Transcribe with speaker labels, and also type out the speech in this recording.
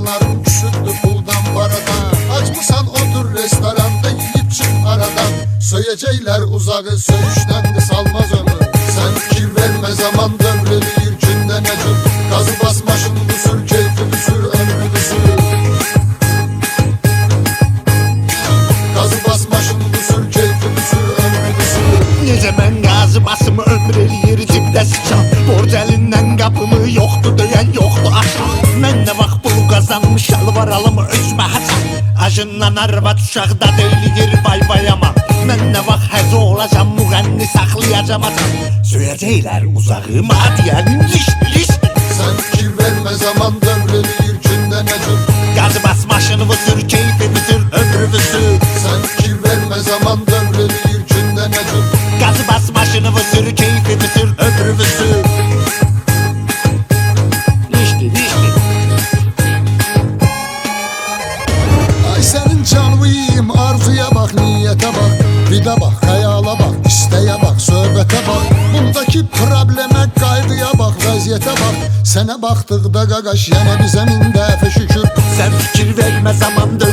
Speaker 1: Canların küsüldü puldan paradan. Acmısan otur restoranda yiyip çık aradan. Söyecekler uzağı söyüşten kısalmaz ömür. Sen fikir verme zaman devrelir günde necur. Gazı basma şimdi sür keyfini sür ömrünü sür. Gazı basma şimdi sür keyfini sür ömrünü sür.
Speaker 2: Necə mən qazı basımı ömür eləyir cibdə sıçan. Borc əlindən qapımı yoxdur döyən yoxdur aşan. Mən nə vaxt pul qazanmış şalvar alımı özümə haçan. Acından arvad uşaqda deyilgir vay vayama. Mən nə vaxt həzə olacam müğənni saxlayacam atam. Söyəcəklər uzağıma deyən lişli.
Speaker 1: Sen fikir verme zaman devrelir günde necur.
Speaker 2: Gazı bas maşınımı sür keyfimi sür ömrümü sür.
Speaker 1: Sen fikir verme zaman devrelir günde necur.
Speaker 2: Gazı bas maşınımı sür keyfimi sür ömrümü sür. Lişli.
Speaker 1: Ay senin canlıyım arzuya bak niyete bak. Bir de bak hayala bak isteğe bak söhbete bak. Bundaki probleme kaygıya bak vaziyete bak. Sene baktık da gagaş yine bize min defa şükür.
Speaker 2: Sen fikir verme zaman